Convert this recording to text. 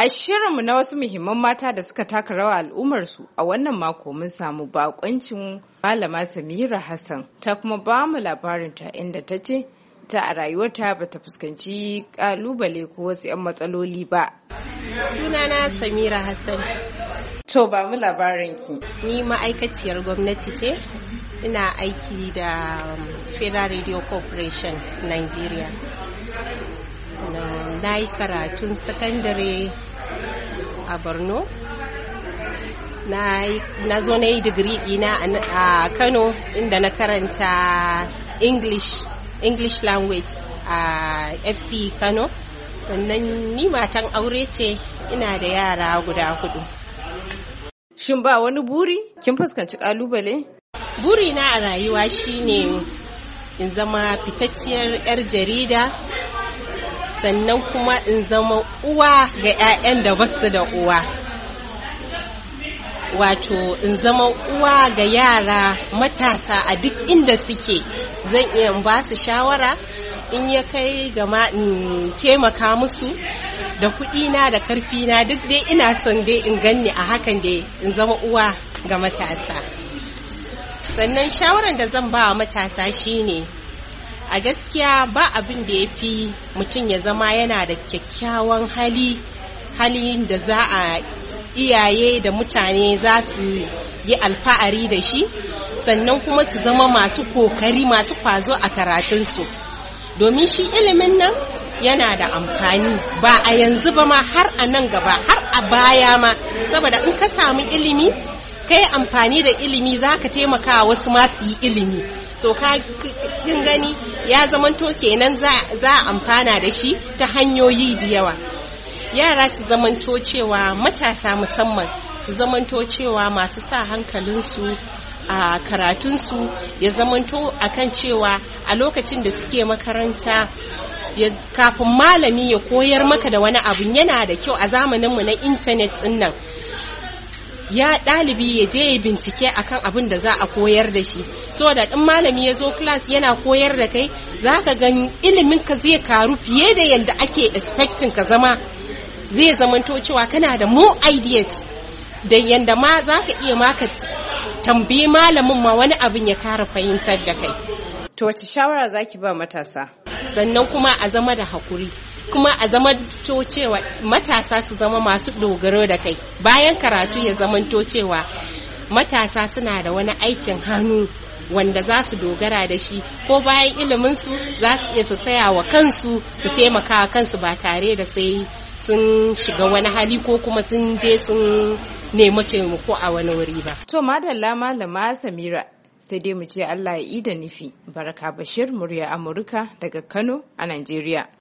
A shirinmu na wasu muhimman mata da suka taka rawa al'ummarsu a wannan mako mun samu bakoncin Malama Samira Hassan ta kuma ba mu labarinta inda ta ce ta a rayuwarta ba ta fuskanci kalubale ko wasu 'yan matsaloli ba. Sunana Samira Hassan. To ba mu labarinki. Ni ma'aikaciyar gwamnati ce. Ina aiki da Federal Radio Corporation Nigeria. Na karatun sakandare a Borno. Na zo na yi digiri ɗina a Kano inda na karanta English language a FC Kano. Sannan ni matan aure ce, ina da yara guda 4. Shin ba wani buri? Kin fuskanci kalubale? Burina a rayuwa shine in zama fitacciyar 'yar jarida, sannan kuma in zama uwa ga 'ya'yan da basu da uwa. Wato in zama uwa ga yara matasa a duk inda suke, zan iya ba su shawara in ya kai gama in taimaka musu da kuɗina da karfina, duk dai ina son dai in ganni a hakan dai in zama uwa ga matasa. Sannan shawaran da zan ba wa matasa shine a gaskiya ba abin da ya fi mutum ya zama yana da kyakkyawan halin da za a iyaye da mutane za su yi alfa'ari da shi, sannan kuma su zama masu kokari, masu kwazo a karatunsu, domin shi ilimin nan yana da amfani ba a yanzu ba ma, har a nan gaba, har a baya ma, saboda in ka samu ilimi kai amfani da ilimi za ka taimaka wasu masu yi ilimi. So kin gani ya zamanto kenan za a amfana da shi ta hanyoyi da yawa. Yara su zamanto cewa, matasa musamman su zamanto cewa masu sa hankalinsu a karatunsu, ya zamanto akan cewa a lokacin da suke makaranta kafin malami ya koyar maka da wani abu, yana da kyau a zamaninmu na intanet ɗin nan ya ɗalibi ya je ya bincike akan abin da za a koyar da shi, so da ɗin malami ya zo class yana koyar da kai, za ka gani ilimin ka zai karu fiye da yadda ake expecting ka zama. Zai zamanto cewa kana da more ideas da yadda ma za ka iya maka tambayi malamin ma wani abin ya kara fahimtar da kai. To wace shawara zaki ba matasa? Sannan kuma a zama da hakuri, kuma a zama to cewa matasa su zama masu dogaro da kai. Bayan karatu ya zamanto cewa matasa suna da wani aikin hannu wanda za su dogara da shi, ko bayan iliminsu za su iya su tsaya wa kansu, su taimaka wa kansu ba tare da sai sun shiga wani hali ko kuma sun je sun nemi taimako a wani wuri ba. To madalla Malama Samira, sai dai mu ce Allah ya ida nufi. Baraka Bashir, murya Amurka daga Kano a Najeriya.